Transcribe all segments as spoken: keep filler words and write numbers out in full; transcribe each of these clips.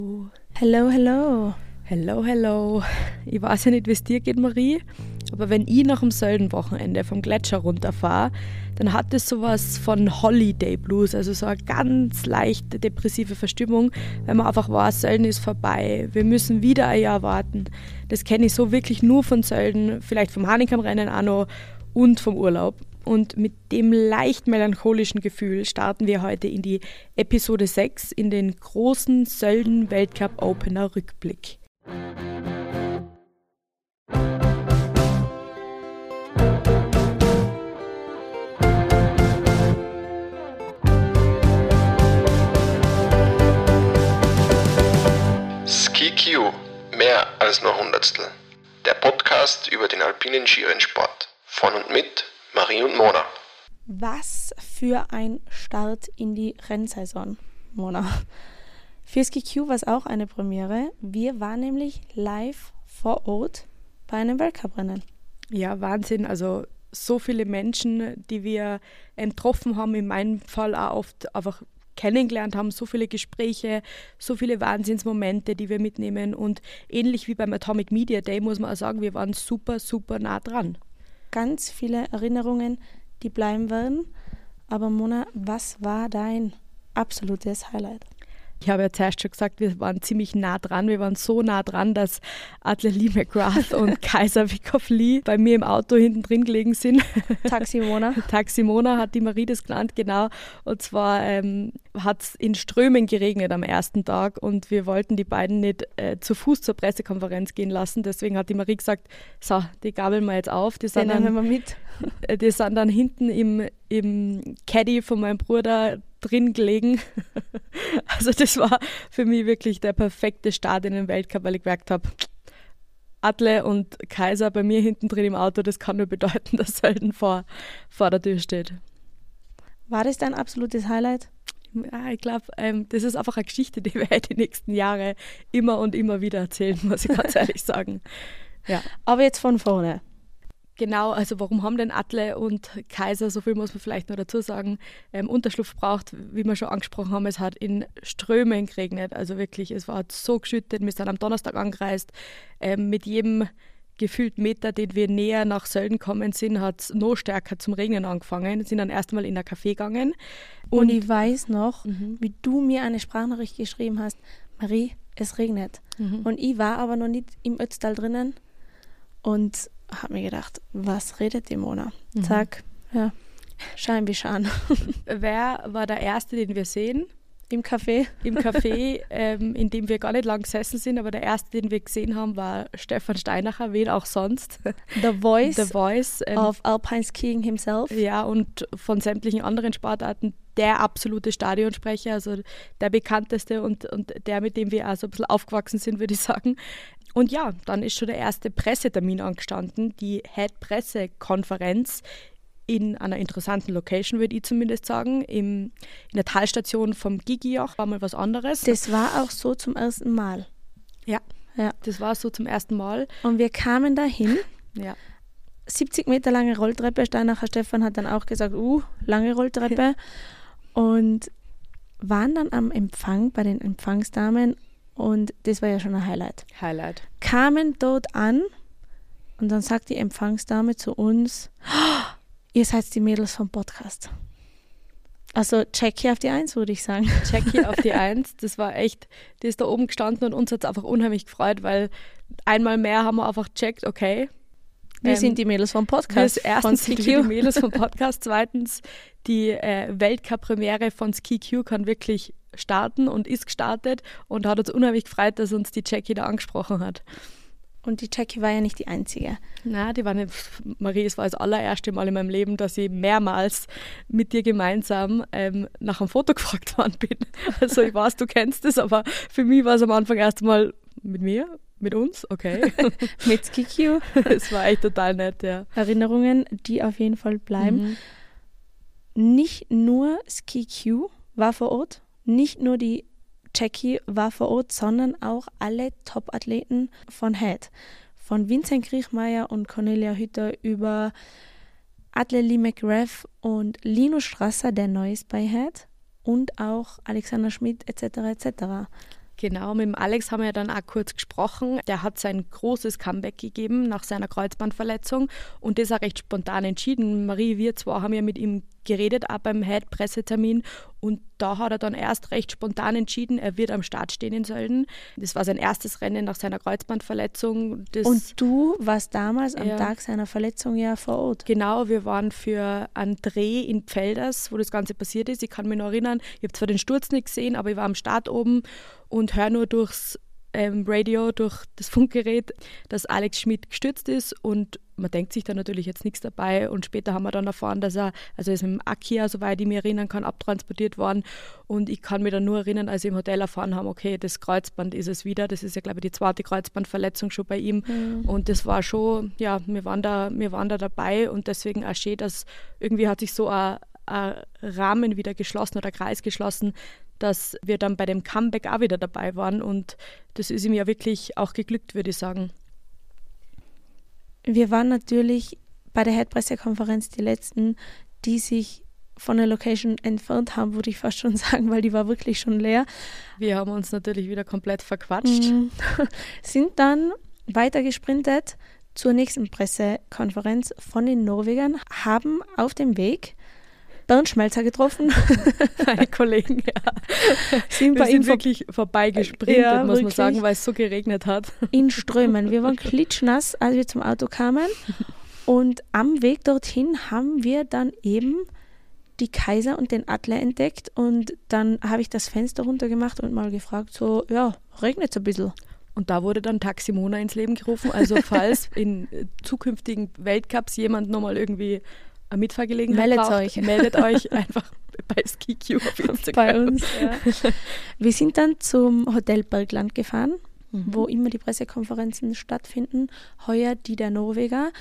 Hello, hello. Hello, hello. Ich weiß ja nicht, wie es dir geht, Marie, aber wenn ich nach dem Sölden-Wochenende vom Gletscher runterfahre, dann hat es sowas von Holiday Blues, also so eine ganz leichte depressive Verstimmung, weil man einfach weiß, Sölden ist vorbei, wir müssen wieder ein Jahr warten. Das kenne ich so wirklich nur von Sölden, vielleicht vom Hahnenkammrennen auch noch und vom Urlaub. Und mit dem leicht melancholischen Gefühl starten wir heute in die Episode sechs, in den großen Sölden-Weltcup-Opener-Rückblick. SkiQ, mehr als nur Hundertstel. Der Podcast über den alpinen Skirennsport. Von und mit Marie und Mona. Was für ein Start in die Rennsaison, Mona. Für SkiQ war es auch eine Premiere. Wir waren nämlich live vor Ort bei einem Weltcuprennen. Ja, Wahnsinn. Also so viele Menschen, die wir getroffen haben, in meinem Fall auch oft einfach kennengelernt haben, so viele Gespräche, so viele Wahnsinnsmomente, die wir mitnehmen. Und ähnlich wie beim Atomic Media Day muss man auch sagen, wir waren super, super nah dran. Ganz viele Erinnerungen, die bleiben werden. Aber Mona, was war dein absolutes Highlight? Ich habe ja zuerst schon gesagt, wir waren ziemlich nah dran. Wir waren so nah dran, dass Atle Lee McGrath und Kaiser Wickoff Lee bei mir im Auto hinten drin gelegen sind. Taxi Mona. Taxi Mona hat die Marie das genannt, genau. Und zwar ähm, hat es in Strömen geregnet am ersten Tag und wir wollten die beiden nicht äh, zu Fuß zur Pressekonferenz gehen lassen. Deswegen hat die Marie gesagt, so, die gabeln wir jetzt auf. Die sind, Den dann, nehmen wir mit. die sind dann hinten im, im Caddy von meinem Bruder drin gelegen. Also das war für mich wirklich der perfekte Start in den Weltcup, weil ich gemerkt habe, Atle und Kaiser bei mir hinten drin im Auto, das kann nur bedeuten, dass Sölden vor, vor der Tür steht. War das dein absolutes Highlight? Ja, ich glaube, ähm, das ist einfach eine Geschichte, die wir die nächsten Jahre immer und immer wieder erzählen, muss ich ganz ehrlich sagen. Ja. Aber jetzt von vorne. Genau, also warum haben denn Atle und Kaiser, so viel muss man vielleicht noch dazu sagen, ähm, Unterschlupf braucht, wie wir schon angesprochen haben, es hat in Strömen geregnet, also wirklich, es war so geschüttet, wir sind am Donnerstag angereist, ähm, mit jedem gefühlten Meter, den wir näher nach Sölden kommen sind, hat es noch stärker zum Regnen angefangen, sind dann erstmal in ein Café gegangen. Und, und ich weiß noch, mhm. wie du mir eine Sprachnachricht geschrieben hast, Marie, es regnet. Mhm. Und ich war aber noch nicht im Ötztal drinnen und habe mir gedacht, was redet die Mona? Mhm. Zack, ja, Schein wie Schan. Wer war der Erste, den wir sehen? Im Café? Im Café, ähm, in dem wir gar nicht lang gesessen sind, aber der Erste, den wir gesehen haben, war Stefan Steinacher, wen auch sonst. The Voice, The Voice ähm, of Alpine Skiing himself. Ja, und von sämtlichen anderen Sportarten der absolute Stadionsprecher, also der bekannteste und, und der, mit dem wir auch so ein bisschen aufgewachsen sind, würde ich sagen. Und ja, dann ist schon der erste Pressetermin angestanden, die Head-Pressekonferenz in einer interessanten Location, würde ich zumindest sagen. Im, in der Talstation vom Gigijoch war mal was anderes. Das war auch so zum ersten Mal. Ja, ja. Das war so zum ersten Mal. Und wir kamen dahin. Ja. siebzig Meter lange Rolltreppe. Steinacher Stefan hat dann auch gesagt, uh, lange Rolltreppe. Und waren dann am Empfang bei den Empfangsdamen. Und das war ja schon ein Highlight. Highlight. Kamen dort an und dann sagt die Empfangsdame zu uns, oh, ihr seid die Mädels vom Podcast. Also Jackie auf die Eins, würde ich sagen. Jackie auf die Eins, das war echt, die ist da oben gestanden und uns hat es einfach unheimlich gefreut, weil einmal mehr haben wir einfach gecheckt, okay. Wir ähm, sind die Mädels vom Podcast. Wir erstens sind wir die Mädels vom Podcast, zweitens die äh, Weltcup-Premiere von SkiQ kann wirklich starten und ist gestartet und hat uns unheimlich gefreut, dass uns die Jackie da angesprochen hat. Und die Jackie war ja nicht die Einzige. Na, die war nicht, Marie, es war das allererste Mal in meinem Leben, dass ich mehrmals mit dir gemeinsam ähm, nach einem Foto gefragt worden bin. Also ich weiß, du kennst es, aber für mich war es am Anfang erst mal mit mir, mit uns, okay. Mit SkiQ. Es war echt total nett, ja. Erinnerungen, die auf jeden Fall bleiben. Mhm. Nicht nur SkiQ war vor Ort, nicht nur die Jackie war vor Ort, sondern auch alle Top-Athleten von Head. Von Vincent Kriechmeier und Cornelia Hütter über Atle Lee McGrath und Linus Strasser, der neu ist bei Head, und auch Alexander Schmidt et cetera et cetera. Genau, mit dem Alex haben wir ja dann auch kurz gesprochen. Der hat sein großes Comeback gegeben nach seiner Kreuzbandverletzung und das auch recht spontan entschieden. Marie, wir zwei haben ja mit ihm geredet, auch beim Head-Pressetermin, und da hat er dann erst recht spontan entschieden, er wird am Start stehen in Sölden. Das war sein erstes Rennen nach seiner Kreuzbandverletzung. Das und du warst damals am ja. Tag seiner Verletzung ja vor Ort. Genau, wir waren für einen Dreh in Pfelders, wo das Ganze passiert ist. Ich kann mich noch erinnern, ich habe zwar den Sturz nicht gesehen, aber ich war am Start oben und höre nur durchs ähm, Radio, durch das Funkgerät, dass Alex Schmid gestürzt ist, und man denkt sich da natürlich jetzt nichts dabei, und später haben wir dann erfahren, dass er, also er ist mit dem Akia, soweit ich mich erinnern kann, abtransportiert worden, und ich kann mich dann nur erinnern, als wir im Hotel erfahren haben, okay, das Kreuzband ist es wieder, das ist ja, glaube ich, die zweite Kreuzbandverletzung schon bei ihm, mhm. und das war schon, ja, wir waren da, wir waren da dabei, und deswegen auch schön, dass irgendwie hat sich so ein, ein Rahmen wieder geschlossen oder Kreis geschlossen, dass wir dann bei dem Comeback auch wieder dabei waren, und das ist ihm ja wirklich auch geglückt, würde ich sagen. Wir waren natürlich bei der Head-Pressekonferenz die Letzten, die sich von der Location entfernt haben, würde ich fast schon sagen, weil die war wirklich schon leer. Wir haben uns natürlich wieder komplett verquatscht. Mhm. Sind dann weiter gesprintet zur nächsten Pressekonferenz von den Norwegern, haben auf dem Weg Bernd Schmelzer getroffen. Meine Kollegen, ja. Sind wir bei sind ihm wirklich vor- vorbeigesprintet, ja, muss wirklich. man sagen, weil es so geregnet hat. In Strömen. Wir waren klitschnass, als wir zum Auto kamen. Und am Weg dorthin haben wir dann eben die Kaiser und den Atle entdeckt. Und dann habe ich das Fenster runtergemacht und mal gefragt, so, ja, regnet es ein bisschen. Und da wurde dann Taxi Mona ins Leben gerufen. Also falls in zukünftigen Weltcups jemand nochmal irgendwie eine Mitfahrgelegenheit meldet braucht, euch. meldet euch einfach bei SkiQ auf Instagram. Bei uns, ja. Wir sind dann zum Hotel Bergland gefahren, Mhm. wo immer die Pressekonferenzen stattfinden. Heuer die der Norweger.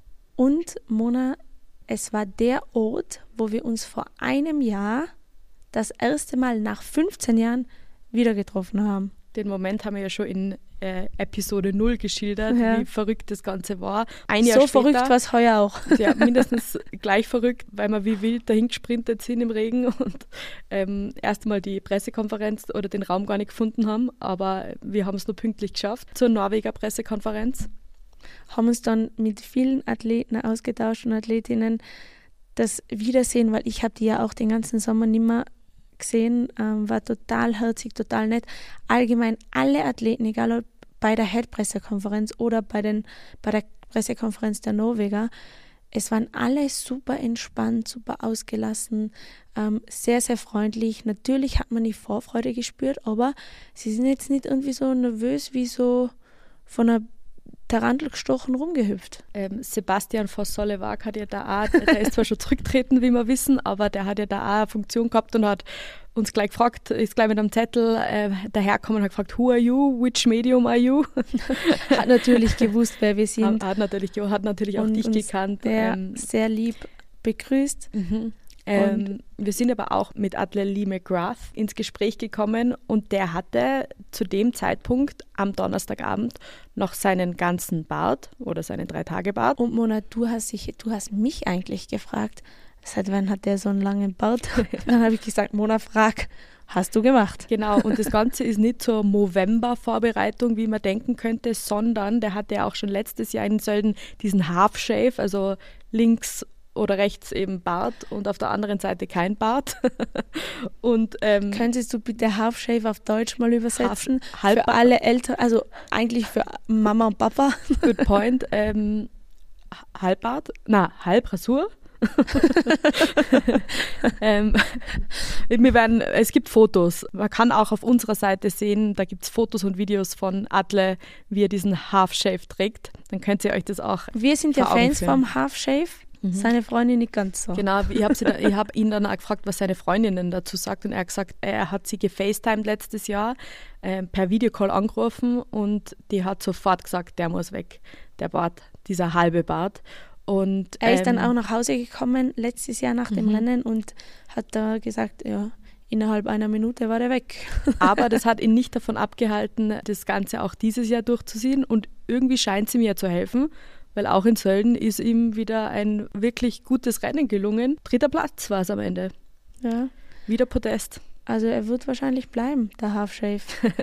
Und Mona, es war der Ort, wo wir uns vor einem Jahr das erste Mal nach fünfzehn Jahren wieder getroffen haben. Den Moment haben wir ja schon in äh, Episode null geschildert, Ja. wie verrückt das Ganze war. Ein Jahr So später, verrückt war es heuer auch. ja, mindestens gleich verrückt, weil wir wie wild dahin gesprintet sind im Regen und ähm, erst mal die Pressekonferenz oder den Raum gar nicht gefunden haben, aber wir haben es nur pünktlich geschafft zur Norweger Pressekonferenz. Haben uns dann mit vielen Athleten ausgetauscht und Athletinnen. Das Wiedersehen, weil ich habe die ja auch den ganzen Sommer nicht mehr gesehen, ähm, war total herzig, total nett. Allgemein alle Athleten, egal ob bei der Head-Pressekonferenz oder bei, den, bei der Pressekonferenz der Norweger, es waren alle super entspannt, super ausgelassen, ähm, sehr, sehr freundlich. Natürlich hat man die Vorfreude gespürt, aber sie sind jetzt nicht irgendwie so nervös wie so von einer Tarantel gestochen rumgehüpft. Ähm, Sebastian Voss-Solewag hat ja da auch, der ist zwar schon zurückgetreten, wie wir wissen, aber der hat ja da auch eine Funktion gehabt und hat uns gleich gefragt, ist gleich mit einem Zettel äh, dahergekommen und hat gefragt, who are you, which medium are you? Hat natürlich gewusst, wer wir sind. Hat, hat natürlich, hat natürlich auch und dich gekannt. Sehr, Ähm, sehr lieb begrüßt. Mhm. Ähm, wir sind aber auch mit Atle Lee McGrath ins Gespräch gekommen und der hatte zu dem Zeitpunkt am Donnerstagabend noch seinen ganzen Bart oder seinen Drei-Tage-Bart. Und Mona, du hast, sich, du hast mich eigentlich gefragt, seit wann hat der so einen langen Bart? Dann habe ich gesagt, Mona, frag, hast du gemacht? Genau, und das Ganze ist nicht zur Movember-Vorbereitung, wie man denken könnte, sondern der hatte ja auch schon letztes Jahr in Sölden diesen Half-Shave, also links oder rechts eben Bart und auf der anderen Seite kein Bart. und, ähm, Könntest du bitte Half Shave auf Deutsch mal übersetzen? Half, halb, für alle Eltern, also eigentlich für Mama und Papa. Good point. Ähm, Halbbart? Na, Halbrasur. ähm, wir werden, es gibt Fotos. Man kann auch auf unserer Seite sehen, da gibt es Fotos und Videos von Atle, wie er diesen Half-Shave trägt. Dann könnt ihr euch das auch Wir sind ja vor Augen Fans führen. vom Half Shave. Mhm. Seine Freundin nicht ganz so. Genau, ich habe hab ihn dann auch gefragt, was seine Freundin dazu sagt und er hat gesagt, er hat sie gefacetimed letztes Jahr, äh, per Videocall angerufen und die hat sofort gesagt, der muss weg, der Bart, dieser halbe Bart. Und, er ist ähm, dann auch nach Hause gekommen letztes Jahr nach dem mhm. Rennen und hat da gesagt, ja, innerhalb einer Minute war der weg. Aber das hat ihn nicht davon abgehalten, das Ganze auch dieses Jahr durchzuziehen und irgendwie scheint es ihm ja zu helfen, weil auch in Sölden ist ihm wieder ein wirklich gutes Rennen gelungen. Dritter Platz war es am Ende. Ja. Wieder Podest. Also er wird wahrscheinlich bleiben, der Half-Shave.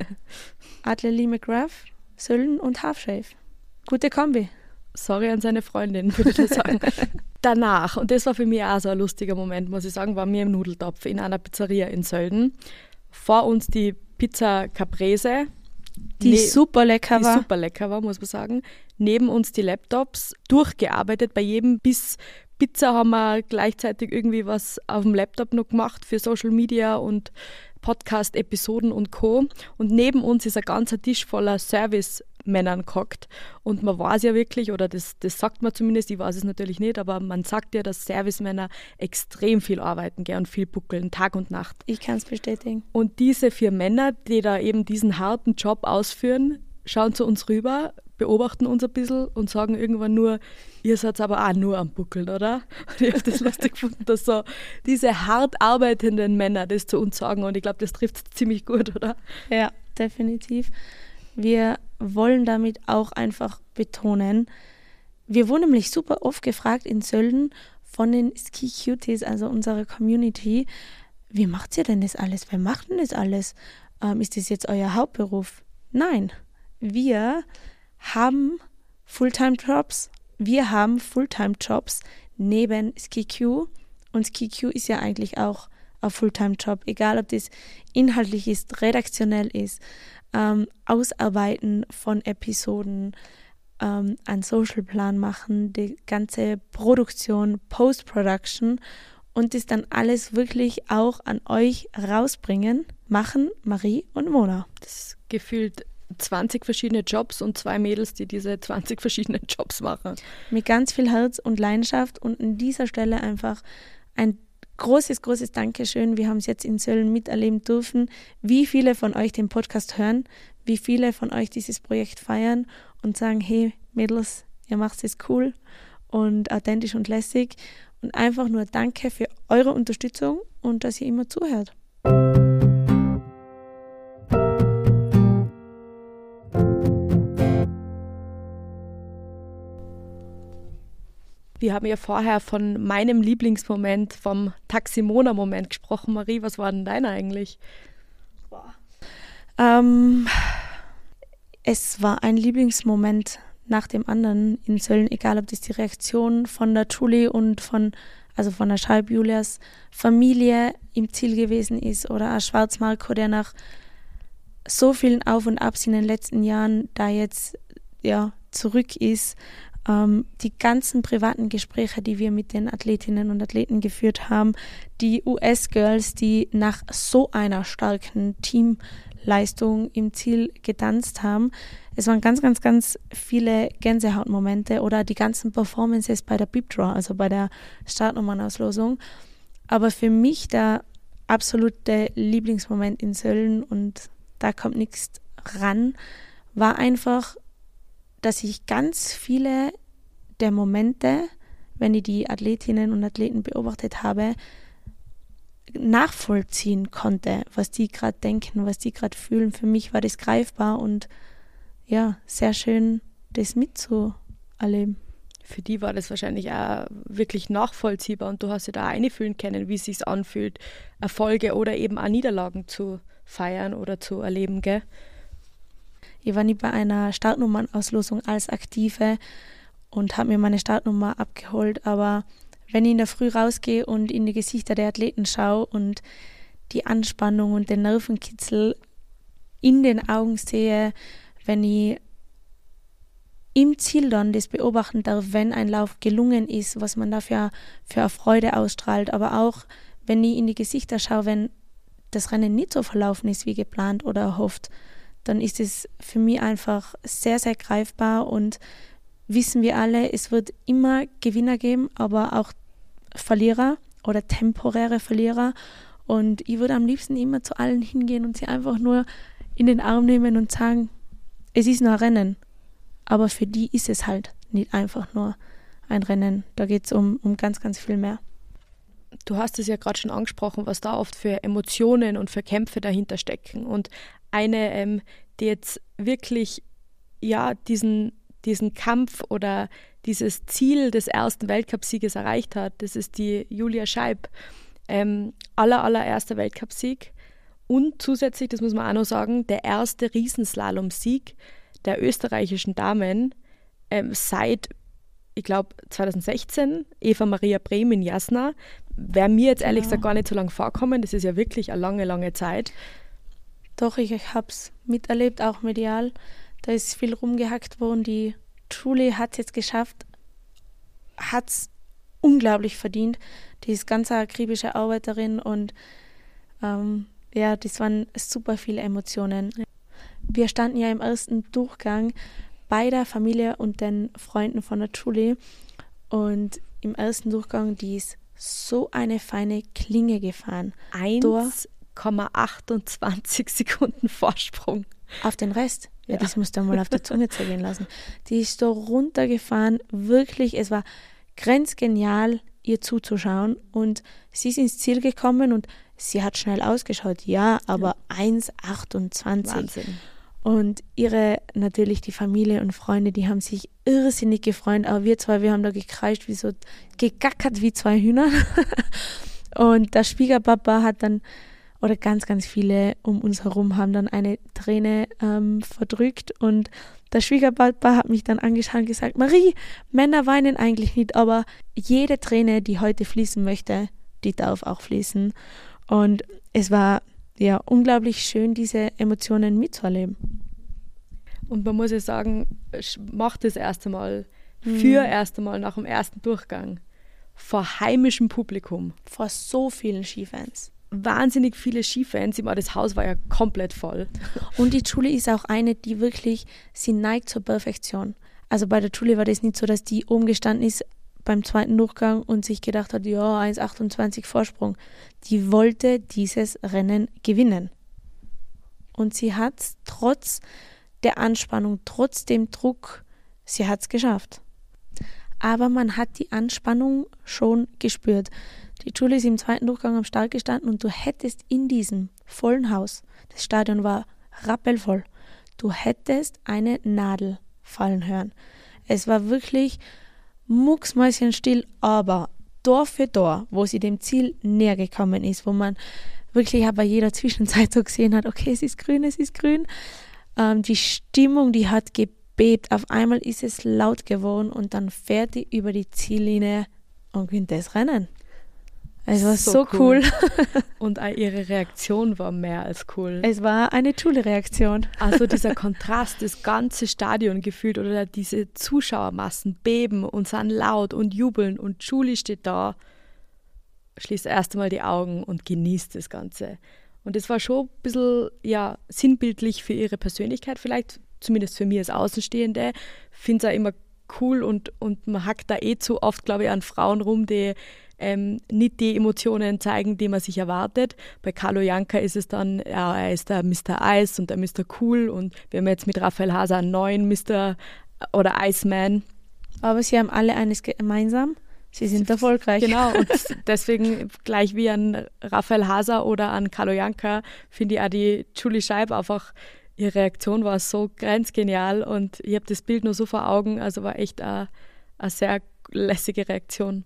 Atle Lee McGrath, Sölden und Half-Shave. Gute Kombi. Sorry an seine Freundin, würde ich sagen. Danach, und das war für mich auch so ein lustiger Moment, muss ich sagen, waren wir im Nudeltopf in einer Pizzeria in Sölden. Vor uns die Pizza Caprese. Die ne- super lecker die war. Die super lecker war, muss man sagen. Neben uns die Laptops, durchgearbeitet. Bei jedem Biss Pizza haben wir gleichzeitig irgendwie was auf dem Laptop noch gemacht für Social Media und Podcast-Episoden und Co. Und neben uns ist ein ganzer Tisch voller Service-Männern gehockt. Und man weiß ja wirklich, oder das, das sagt man zumindest, ich weiß es natürlich nicht, aber man sagt ja, dass Servicemänner extrem viel arbeiten gell, und viel buckeln, Tag und Nacht. Ich kann es bestätigen. Und diese vier Männer, die da eben diesen harten Job ausführen, schauen zu uns rüber, beobachten uns ein bisschen und sagen irgendwann nur, ihr seid aber auch nur am Buckeln, oder? Und ich habe das lustig gefunden, dass so diese hart arbeitenden Männer das zu uns sagen und ich glaube, das trifft ziemlich gut, oder? Ja, definitiv. Wir wollen damit auch einfach betonen, wir wurden nämlich super oft gefragt in Sölden von den Ski Cuties, also unserer Community, wie macht ihr denn das alles? Wer macht denn das alles? Ähm, ist das jetzt euer Hauptberuf? Nein, wir haben Fulltime-Jobs. Wir haben Fulltime-Jobs neben Ski Q. Und Ski Q ist ja eigentlich auch ein Fulltime-Job. Egal, ob das inhaltlich ist, redaktionell ist, ähm, Ausarbeiten von Episoden, ähm, einen Social-Plan machen, die ganze Produktion, Post-Production und das dann alles wirklich auch an euch rausbringen, machen Marie und Mona. Das ist gefühlt zwanzig verschiedene Jobs und zwei Mädels, die diese zwanzig verschiedenen Jobs machen. Mit ganz viel Herz und Leidenschaft und an dieser Stelle einfach ein großes, großes Dankeschön. Wir haben es jetzt in Sölden miterleben dürfen, wie viele von euch den Podcast hören, wie viele von euch dieses Projekt feiern und sagen, hey Mädels, ihr macht es cool und authentisch und lässig und einfach nur danke für eure Unterstützung und dass ihr immer zuhört. Wir haben ja vorher von meinem Lieblingsmoment, vom Taximona-Moment gesprochen. Marie, was war denn deiner eigentlich? Ähm, es war ein Lieblingsmoment nach dem anderen in Sölden, egal ob das die Reaktion von der Julie und von, also von der Scheib Julias Familie im Ziel gewesen ist oder auch Schwarzmarco, der nach so vielen Auf und Abs in den letzten Jahren da jetzt ja, zurück ist. Ähm, die ganzen privaten Gespräche, die wir mit den Athletinnen und Athleten geführt haben, die U S-Girls, die nach so einer starken Teamleistung im Ziel getanzt haben. Es waren ganz, ganz, ganz viele Gänsehautmomente oder die ganzen Performances bei der Beep Draw, also bei der Startnummernauslosung. Aber für mich der absolute Lieblingsmoment in Sölden, und da kommt nichts ran, war einfach, dass ich ganz viele der Momente, wenn ich die Athletinnen und Athleten beobachtet habe, nachvollziehen konnte, was die gerade denken, was die gerade fühlen. Für mich war das greifbar und ja, sehr schön, das mitzuerleben. Für die war das wahrscheinlich auch wirklich nachvollziehbar und du hast ja da einfühlen können, wie es sich anfühlt, Erfolge oder eben auch Niederlagen zu feiern oder zu erleben, gell? Ich war nie bei einer Startnummernauslosung als Aktive und habe mir meine Startnummer abgeholt, aber wenn ich in der Früh rausgehe und in die Gesichter der Athleten schaue und die Anspannung und den Nervenkitzel in den Augen sehe, wenn ich im Ziel dann das beobachten darf, wenn ein Lauf gelungen ist, was man dafür für eine Freude ausstrahlt, aber auch wenn ich in die Gesichter schaue, wenn das Rennen nicht so verlaufen ist wie geplant oder erhofft, dann ist es für mich einfach sehr, sehr greifbar und wissen wir alle, es wird immer Gewinner geben, aber auch Verlierer oder temporäre Verlierer und ich würde am liebsten immer zu allen hingehen und sie einfach nur in den Arm nehmen und sagen, es ist nur ein Rennen, aber für die ist es halt nicht einfach nur ein Rennen, da geht es um, um ganz, ganz viel mehr. Du hast es ja gerade schon angesprochen, was da oft für Emotionen und für Kämpfe dahinter stecken und eine, ähm, die jetzt wirklich ja, diesen, diesen Kampf oder dieses Ziel des ersten Weltcupsieges erreicht hat, das ist die Julia Scheib. Ähm, aller, allererster Weltcupsieg, Und zusätzlich, das muss man auch noch sagen, der erste Riesenslalom-Sieg der österreichischen Damen ähm, seit, ich glaube, zwanzig sechzehn, Eva Maria Brehm in Jasna. Wäre mir jetzt ehrlich Genau. gesagt gar nicht so lange vorkommen. Das ist ja wirklich eine lange, lange Zeit. Doch, ich, ich habe es miterlebt, auch medial. Da ist viel rumgehackt worden. Die Julie hat es jetzt geschafft, hat es unglaublich verdient. Die ist ganz eine akribische Arbeiterin und ähm, ja, das waren super viele Emotionen. Wir standen ja im ersten Durchgang bei der Familie und den Freunden von der Julie und im ersten Durchgang, die ist so eine feine Klinge gefahren. eins Komma achtundzwanzig Sekunden Vorsprung. Auf den Rest. Ja, Ja. das musst du mal auf der Zunge zergehen lassen. Die ist so runtergefahren, wirklich, es war grenzgenial, ihr zuzuschauen und sie ist ins Ziel gekommen und sie hat schnell ausgeschaut, ja, aber eins Komma achtundzwanzig. Wahnsinn. Und ihre, natürlich die Familie und Freunde, die haben sich irrsinnig gefreut, aber wir zwei, wir haben da gekreischt, wie so, gegackert wie zwei Hühner. Und der Schwiegerpapa hat dann, oder ganz, ganz viele um uns herum haben dann eine Träne ähm, verdrückt und der Schwiegerpapa hat mich dann angeschaut und gesagt, Marie, Männer weinen eigentlich nicht, aber jede Träne, die heute fließen möchte, die darf auch fließen. Und es war ja unglaublich schön, diese Emotionen mitzuerleben. Und man muss ja sagen, mach das erste Mal, Mhm. für erste Mal nach dem ersten Durchgang vor heimischem Publikum. Vor so vielen Skifans. Wahnsinnig viele Skifans. Ich meine, das Haus war ja komplett voll. Und die Julie ist auch eine, die wirklich, sie neigt zur Perfektion. Also bei der Julie war das nicht so, dass die oben gestanden ist beim zweiten Durchgang und sich gedacht hat, ja, eins Komma achtundzwanzig Vorsprung. Die wollte dieses Rennen gewinnen. Und sie hat es trotz der Anspannung, trotz dem Druck, sie hat es geschafft. Aber man hat die Anspannung schon gespürt. Die Julie ist im zweiten Durchgang am Start gestanden und du hättest in diesem vollen Haus, das Stadion war rappelvoll, du hättest eine Nadel fallen hören. Es war wirklich mucksmäuschenstill, aber Tor für Tor, wo sie dem Ziel näher gekommen ist, wo man wirklich bei jeder Zwischenzeit so gesehen hat, okay, es ist grün, es ist grün. Ähm, die Stimmung, die hat gebebt. Auf einmal ist es laut geworden und dann fährt die über die Ziellinie und gewinnt das Rennen. Es war so, so cool. cool. Und auch ihre Reaktion war mehr als cool. Es war eine Julie-Reaktion. Also dieser Kontrast, das ganze Stadion gefühlt oder diese Zuschauermassen beben und sind laut und jubeln und Julie steht da, schließt erst einmal die Augen und genießt das Ganze. Und das war schon ein bisschen ja, sinnbildlich für ihre Persönlichkeit, vielleicht zumindest für mich als Außenstehende. Ich finde es auch immer cool und, und man hackt da eh zu oft, glaube ich, an Frauen rum, die ähm, nicht die Emotionen zeigen, die man sich erwartet. Bei Carlo Janka ist es dann, ja, er ist der Mister Eis und der Mister Cool und wir haben jetzt mit Raphael Haser einen neuen Mister oder Iceman. Aber sie haben alle eines gemeinsam. Sie sind erfolgreich. Genau, und deswegen gleich wie an Raphael Haser oder an Carlo Janka finde ich auch die Julie Scheib einfach, ihre Reaktion war so grenzgenial und ich habe das Bild nur so vor Augen, also war echt eine, eine sehr lässige Reaktion.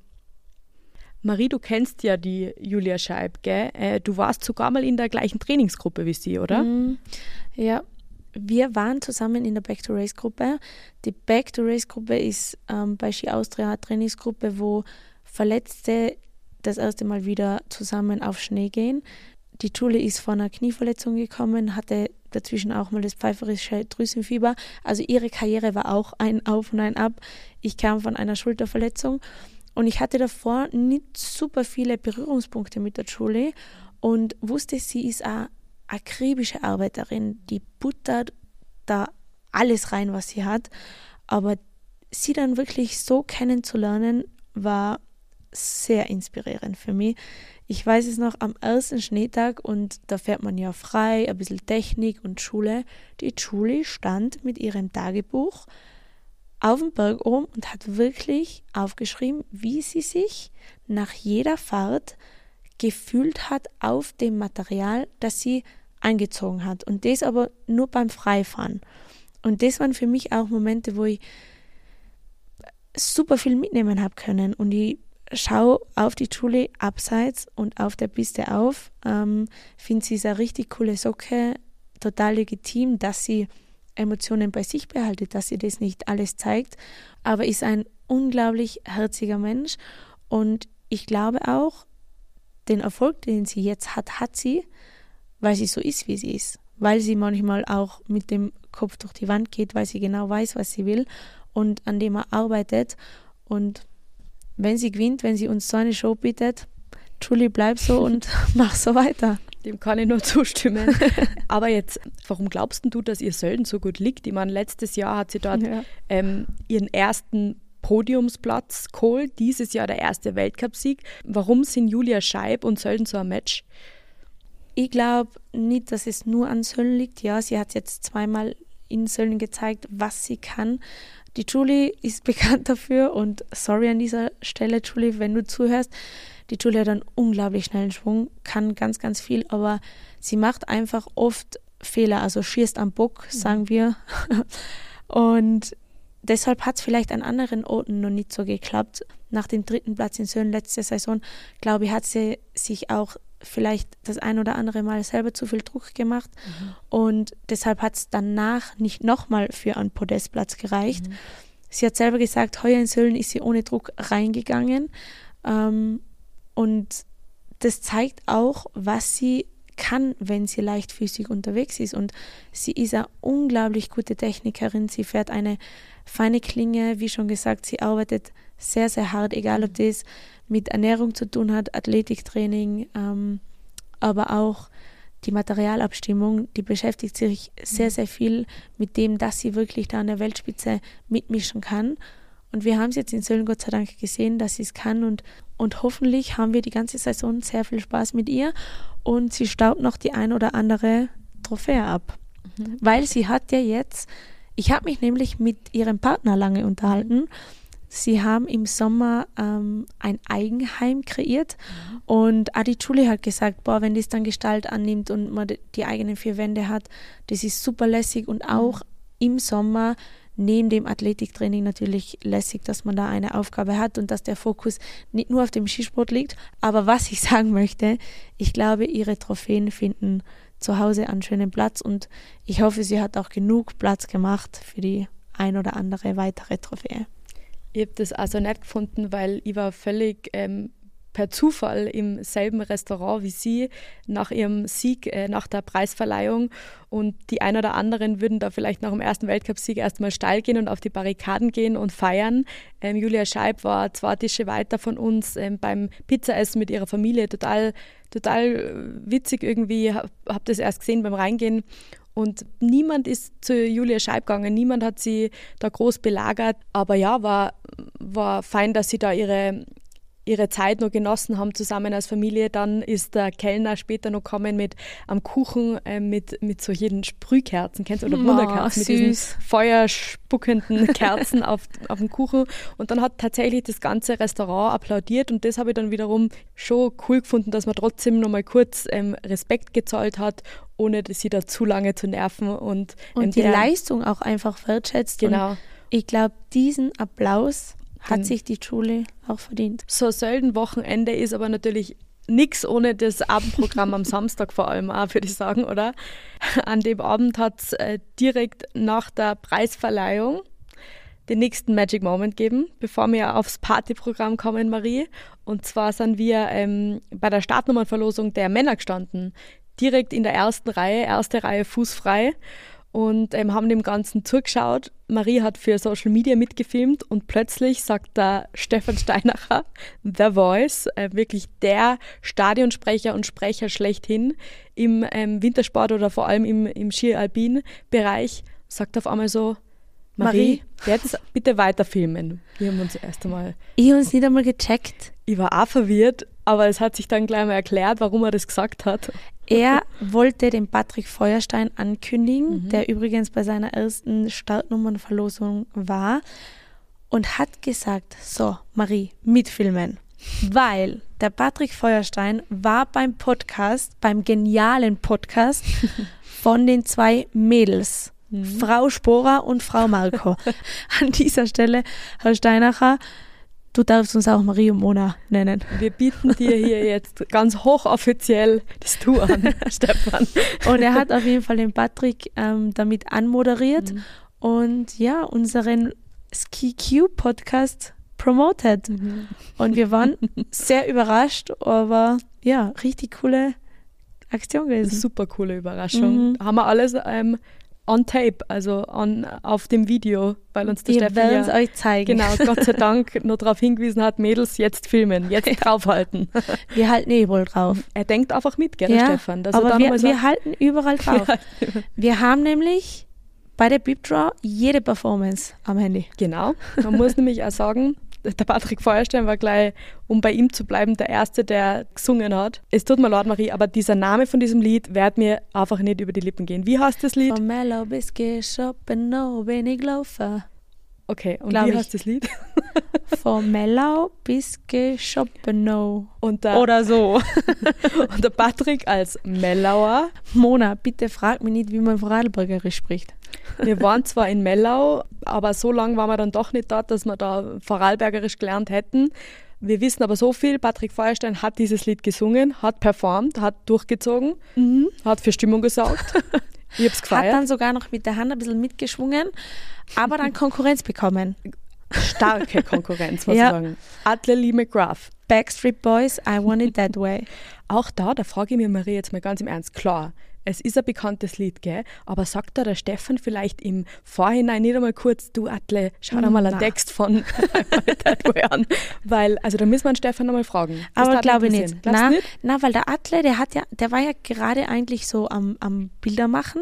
Marie, du kennst ja die Julia Scheib, gell? Äh, du warst sogar mal in der gleichen Trainingsgruppe wie sie, oder? Mm, ja, wir waren zusammen in der Back-to-Race-Gruppe. Die Back-to-Race-Gruppe ist ähm, bei Ski Austria eine Trainingsgruppe, wo Verletzte das erste Mal wieder zusammen auf Schnee gehen. Die Julie ist von einer Knieverletzung gekommen, hatte dazwischen auch mal das pfeiferische Drüsenfieber. Also ihre Karriere war auch ein Auf und ein Ab. Ich kam von einer Schulterverletzung und ich hatte davor nicht super viele Berührungspunkte mit der Julie und wusste, sie ist eine akribische Arbeiterin, die buttert da alles rein, was sie hat. Aber sie dann wirklich so kennenzulernen, war sehr inspirierend für mich. Ich weiß es noch, am ersten Schneetag, und da fährt man ja frei, ein bisschen Technik und Schule. Die Julie stand mit ihrem Tagebuch auf dem Berg oben und hat wirklich aufgeschrieben, wie sie sich nach jeder Fahrt gefühlt hat auf dem Material, das sie eingezogen hat. Und das aber nur beim Freifahren. Und das waren für mich auch Momente, wo ich super viel mitnehmen habe können. Und ich schau auf die Julie abseits und auf der Piste auf. Ähm, finde sie ist eine richtig coole Socke, total legitim, dass sie Emotionen bei sich behaltet, dass sie das nicht alles zeigt, aber ist ein unglaublich herziger Mensch und ich glaube auch, den Erfolg, den sie jetzt hat, hat sie, weil sie so ist, wie sie ist, weil sie manchmal auch mit dem Kopf durch die Wand geht, weil sie genau weiß, was sie will und an dem er arbeitet und wenn sie gewinnt, wenn sie uns so eine Show bietet, Julie, bleib so und mach so weiter. Dem kann ich nur zustimmen. Aber jetzt, warum glaubst du, dass ihr Sölden so gut liegt? Ich meine, letztes Jahr hat sie dort ja. ähm, ihren ersten Podiumsplatz geholt, dieses Jahr der erste Weltcupsieg. Warum sind Julia Scheib und Sölden so ein Match? Ich glaube nicht, dass es nur an Sölden liegt. Ja, sie hat jetzt zweimal in Sölden gezeigt, was sie kann. Die Julie ist bekannt dafür und sorry an dieser Stelle, Julie, wenn du zuhörst. Die Julie hat einen unglaublich schnellen Schwung, kann ganz, ganz viel, aber sie macht einfach oft Fehler, also schießt am Bock, sagen wir. Und deshalb hat es vielleicht an anderen Orten noch nicht so geklappt. Nach dem dritten Platz in Sölden letzte Saison, glaube ich, hat sie sich auch vielleicht das ein oder andere Mal selber zu viel Druck gemacht mhm. und deshalb hat es danach nicht nochmal für einen Podestplatz gereicht. Mhm. Sie hat selber gesagt, heuer in Sölden ist sie ohne Druck reingegangen ähm, und das zeigt auch, was sie kann, wenn sie leichtfüßig unterwegs ist und sie ist eine unglaublich gute Technikerin, sie fährt eine feine Klinge, wie schon gesagt, sie arbeitet sehr, sehr hart, egal ob das mit Ernährung zu tun hat, Athletiktraining, ähm, aber auch die Materialabstimmung, die beschäftigt sich sehr, sehr viel mit dem, dass sie wirklich da an der Weltspitze mitmischen kann. Und wir haben es jetzt in Sölden Gott sei Dank gesehen, dass sie es kann und, und hoffentlich haben wir die ganze Saison sehr viel Spaß mit ihr und sie staubt noch die ein oder andere Trophäe ab. Mhm. Weil sie hat ja jetzt, ich habe mich nämlich mit ihrem Partner lange unterhalten. Sie haben im Sommer ähm, ein Eigenheim kreiert mhm. und auch die Julie hat gesagt, boah, wenn das dann Gestalt annimmt und man die eigenen vier Wände hat, das ist super lässig und auch mhm. im Sommer neben dem Athletiktraining natürlich lässig, dass man da eine Aufgabe hat und dass der Fokus nicht nur auf dem Skisport liegt. Aber was ich sagen möchte, ich glaube, ihre Trophäen finden zu Hause einen schönen Platz und ich hoffe, sie hat auch genug Platz gemacht für die ein oder andere weitere Trophäe. Ich habe das also nett gefunden, weil ich war völlig ähm, per Zufall im selben Restaurant wie sie nach ihrem Sieg, äh, nach der Preisverleihung und die ein oder anderen würden da vielleicht nach dem ersten Weltcupsieg erstmal steil gehen und auf die Barrikaden gehen und feiern. Ähm, Julia Scheib war zwei Tische weiter von uns ähm, beim Pizzaessen mit ihrer Familie, total, total witzig irgendwie, habe hab das erst gesehen beim Reingehen. Und niemand ist zu Julia Scheib gegangen, niemand hat sie da groß belagert. Aber ja, war, war fein, dass sie da ihre, ihre Zeit noch genossen haben zusammen als Familie. Dann ist der Kellner später noch gekommen mit am Kuchen, äh, mit, mit solchen Sprühkerzen, kennst du, oder Wunderkerzen, oh, mit diesen feuerspuckenden Kerzen auf, auf dem Kuchen. Und dann hat tatsächlich das ganze Restaurant applaudiert und das habe ich dann wiederum schon cool gefunden, dass man trotzdem noch mal kurz ähm, Respekt gezollt hat, ohne sie da zu lange zu nerven. Und, und ähm, die der, Leistung auch einfach wertschätzt. Genau. Und ich glaube, diesen Applaus hat Den, sich die Julie auch verdient. So ein Sölden-Wochenende ist aber natürlich nichts ohne das Abendprogramm am Samstag vor allem auch, würde ich sagen, oder? An dem Abend hat es äh, direkt nach der Preisverleihung den nächsten Magic Moment geben, bevor wir aufs Partyprogramm kommen, Marie. Und zwar sind wir ähm, bei der Startnummernverlosung der Männer gestanden, direkt in der ersten Reihe, erste Reihe fußfrei und ähm, haben dem Ganzen zugeschaut. Marie hat für Social Media mitgefilmt und plötzlich sagt der Stefan Steinacher, The Voice, äh, wirklich der Stadionsprecher und Sprecher schlechthin im ähm, Wintersport oder vor allem im, im Ski-Alpin-Bereich, sagt auf einmal so, Marie, Marie, jetzt bitte weiter filmen. Wir haben uns erst einmal... Ich habe uns nicht einmal gecheckt. Ich war auch verwirrt, aber es hat sich dann gleich mal erklärt, warum er das gesagt hat. Er wollte den Patrick Feuerstein ankündigen, mhm. der übrigens bei seiner ersten Startnummernverlosung war und hat gesagt, so Marie, mitfilmen. Weil der Patrick Feuerstein war beim Podcast, beim genialen Podcast von den zwei Mädels. Mhm. Frau Sporer und Frau Marco. An dieser Stelle, Herr Steinacher, Du darfst uns auch Marie und Mona nennen. Wir bieten dir hier jetzt ganz hochoffiziell das Du an, Stefan. Und er hat auf jeden Fall den Patrick ähm, damit anmoderiert mhm. und ja, unseren Ski Q Podcast promoted. Mhm. Und wir waren sehr überrascht, aber ja, richtig coole Aktion gewesen. Super coole Überraschung. Mhm. Haben wir alles ähm, on tape, also on, auf dem Video, weil uns der wir Stefan werden es ja, euch zeigen. Genau, Gott sei Dank noch darauf hingewiesen hat, Mädels, jetzt filmen, jetzt draufhalten. Wir halten eh wohl drauf. Er denkt einfach mit, gell, ja, Stefan? Dass aber er wir, wir sagt, halten überall drauf. Wir haben nämlich bei der Bip Draw jede Performance am Handy. Genau, man muss nämlich auch sagen, der Patrick Feuerstein war gleich, um bei ihm zu bleiben, der Erste, der gesungen hat. Es tut mir leid, Marie, aber dieser Name von diesem Lied wird mir einfach nicht über die Lippen gehen. Wie heißt das Lied? Von Mellow bis geschoppen, no bin ich laufen. Okay, und Glaub wie ich. heißt das Lied? Von Mellow bis geschoppen, no. Und der, Oder so. Und der Patrick als Mellauer. Mona, bitte frag mich nicht, wie man Vorarlbergerisch spricht. Wir waren zwar in Mellau, aber so lange waren wir dann doch nicht dort, dass wir da Vorarlbergerisch gelernt hätten. Wir wissen aber so viel, Patrick Feuerstein hat dieses Lied gesungen, hat performt, hat durchgezogen, mhm. hat für Stimmung gesorgt. Ich hab's gefeiert. Hat dann sogar noch mit der Hand ein bisschen mitgeschwungen, aber dann Konkurrenz bekommen. Starke Konkurrenz, muss ja. ich sagen. Adler Lee McGrath. Backstreet Boys, I Want It That Way. Auch da, da frage ich mich, Marie, jetzt mal ganz im Ernst, klar, es ist ein bekanntes Lied, gell? Aber sagt da der Stefan vielleicht im Vorhinein nicht einmal kurz, du Adle, schau dir mal einen Text von I Want It That Way an. Weil, also da müssen wir den Stefan nochmal fragen. Das aber glaube ich nicht. Na, nicht. Na, weil der Adle, der hat ja, der war ja gerade eigentlich so am, am Bilder machen.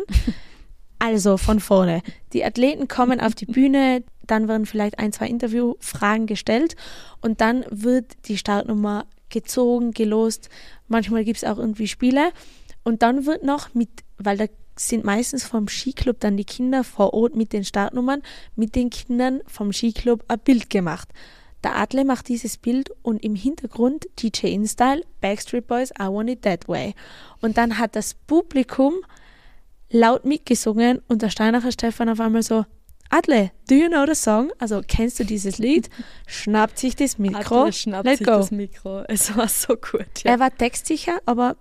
Also von vorne. Die Athleten kommen auf die Bühne, dann werden vielleicht ein, zwei Interviewfragen gestellt und dann wird die Startnummer gezogen, gelost. Manchmal gibt es auch irgendwie Spiele. Und dann wird noch mit, weil da sind meistens vom Skiclub dann die Kinder vor Ort mit den Startnummern, mit den Kindern vom Skiclub ein Bild gemacht. Der Adler macht dieses Bild und im Hintergrund D J InStyle, Backstreet Boys, I Want It That Way. Und dann hat das Publikum laut mitgesungen und der Steinacher Stefan auf einmal so, Adle, do you know the song? Also kennst du dieses Lied? Schnappt sich das Mikro, Adle schnappt let sich go. das Mikro. Es war so gut. Ja. Er war textsicher, aber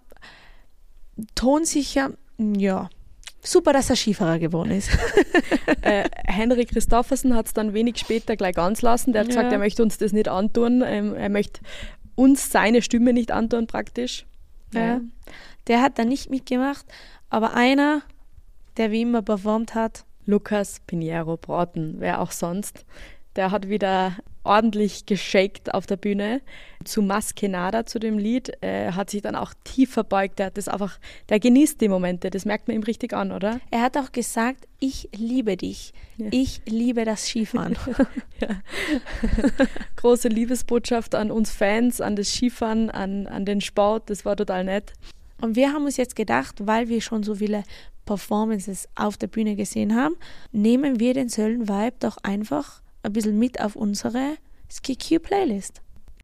tonsicher, ja. Super, dass er Skifahrer geworden ist. äh, Henrik Christoffersen hat es dann wenig später gleich ganz lassen. Der hat ja. gesagt, er möchte uns das nicht antun. Ähm, er möchte uns seine Stimme nicht antun praktisch. Ja. Ja. Der hat da nicht mitgemacht, aber einer, der wie immer performt hat, Lucas Pinheiro Broughton, wer auch sonst, der hat wieder ordentlich geshakt auf der Bühne. Zu Maskenada, zu dem Lied, äh, hat sich dann auch tief verbeugt. Der hat das einfach, der genießt die Momente, das merkt man ihm richtig an, oder? Er hat auch gesagt, ich liebe dich. Ja. Ich liebe das Skifahren. Ja. Große Liebesbotschaft an uns Fans, an das Skifahren, an, an den Sport, das war total nett. Und wir haben uns jetzt gedacht, weil wir schon so viele Performances auf der Bühne gesehen haben, nehmen wir den Sölden-Vibe doch einfach ein bisschen mit auf unsere Ski Q Playlist.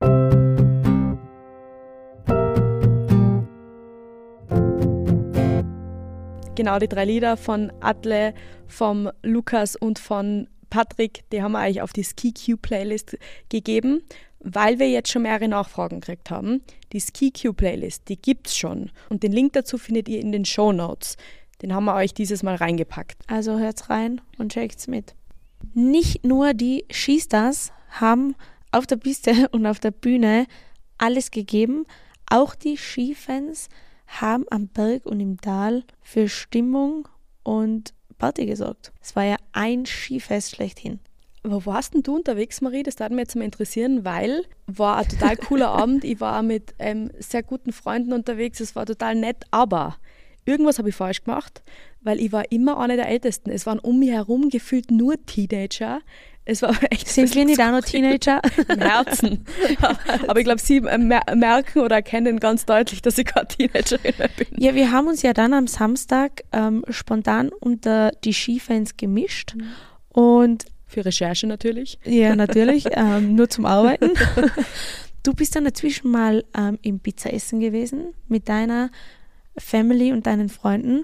Genau, die drei Lieder von Adle, vom Lukas und von Patrick, die haben wir eigentlich auf die Ski Q Playlist gegeben, weil wir jetzt schon mehrere Nachfragen gekriegt haben. Die Ski Q Playlist, die gibt's schon und den Link dazu findet ihr in den Shownotes. Den haben wir euch dieses Mal reingepackt. Also hört's rein und checkt's mit. Nicht nur die Skistars haben auf der Piste und auf der Bühne alles gegeben, auch die Skifans haben am Berg und im Tal für Stimmung und Party gesorgt. Es war ja ein Skifest schlechthin. Wo warst denn du unterwegs, Marie? Das würde mich jetzt mal interessieren, weil war ein total cooler Abend. Ich war mit ähm, sehr guten Freunden unterwegs, es war total nett, aber irgendwas habe ich falsch gemacht, weil ich war immer eine der Ältesten. Es waren um mich herum gefühlt nur Teenager. Es war echt Sind wir nicht auch noch Teenager? Im Herzen. Aber ich glaube, sie merken oder erkennen ganz deutlich, dass ich keine Teenagerin mehr bin. Ja, wir haben uns ja dann am Samstag ähm, spontan unter die Skifans gemischt. Mhm. Und für Recherche natürlich. Ja, natürlich, ähm, nur zum Arbeiten. Du bist dann dazwischen mal ähm, im Pizzaessen gewesen mit deiner Family und deinen Freunden.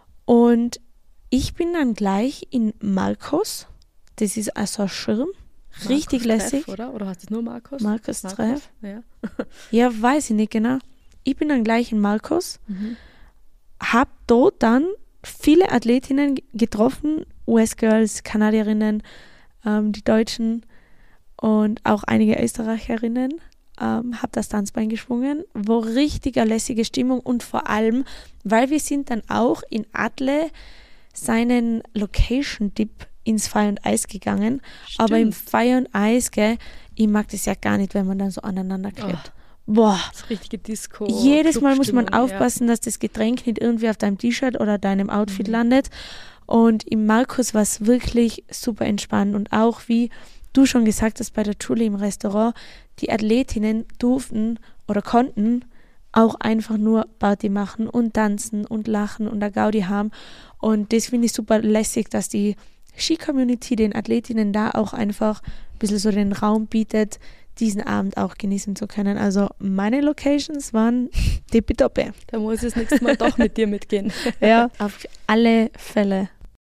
Und ich bin dann gleich in Marcos, das ist also ein Schirm, Richtig Markus lässig. Treff, oder? Oder heißt es nur Markus? Markus Treff. Ja. Ja, weiß ich nicht genau. Ich bin dann gleich in Markus. Mhm. Habe dort dann viele Athletinnen getroffen, U S-Girls, Kanadierinnen, ähm, die Deutschen und auch einige Österreicherinnen. Ähm, habe das Tanzbein geschwungen, wo richtig eine lässige Stimmung und vor allem, weil wir sind dann auch in Adle seinen Location-Dip ins Fire und Eis gegangen. Stimmt. Aber im Fire und Eis, gell, ich mag das ja gar nicht, wenn man dann so aneinander klebt. Boah. Das ist richtige Disco. Jedes Mal muss man Clubstimmung, aufpassen, dass das Getränk nicht irgendwie auf deinem T-Shirt oder deinem Outfit Mhm. landet. Und im Markus war es wirklich super entspannt. Und auch, wie du schon gesagt hast, bei der Julie im Restaurant, die Athletinnen durften oder konnten auch einfach nur Party machen und tanzen und lachen und eine Gaudi haben. Und das finde ich super lässig, dass die Ski-Community den Athletinnen da auch einfach ein bisschen so den Raum bietet, diesen Abend auch genießen zu können. Also meine Locations waren tippitoppi. Da muss ich das nächste Mal doch mit dir mitgehen. Ja, auf alle Fälle.